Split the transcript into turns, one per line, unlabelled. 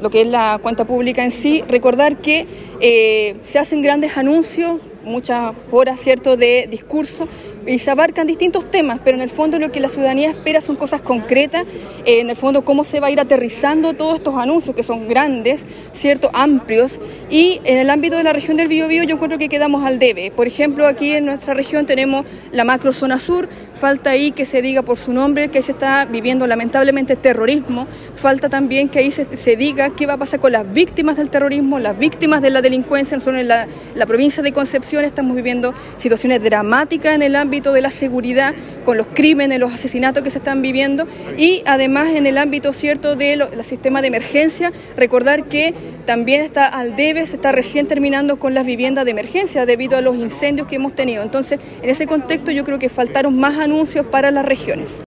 lo que es la cuenta pública en sí, recordar que se hacen grandes anuncios, muchas horas, ¿cierto?, de discurso, y se abarcan distintos temas, pero en el fondo lo que la ciudadanía espera son cosas concretas, en el fondo cómo se va a ir aterrizando todos estos anuncios que son grandes, ¿cierto?, amplios, y en el ámbito de la región del Biobío yo encuentro que quedamos al debe. Por ejemplo, aquí en nuestra región tenemos la macrozona sur, falta ahí que se diga por su nombre que se está viviendo lamentablemente terrorismo, falta también que ahí se diga qué va a pasar con las víctimas del terrorismo, las víctimas de la delincuencia. Nosotros en la provincia de Concepción estamos viviendo situaciones dramáticas en el ámbito de la seguridad, con los crímenes, los asesinatos que se están viviendo, y además en el ámbito, ¿cierto?, del sistema de emergencia, recordar que también está al debe, se está recién terminando con las viviendas de emergencia debido a los incendios que hemos tenido. Entonces, en ese contexto yo creo que faltaron más anuncios para las regiones.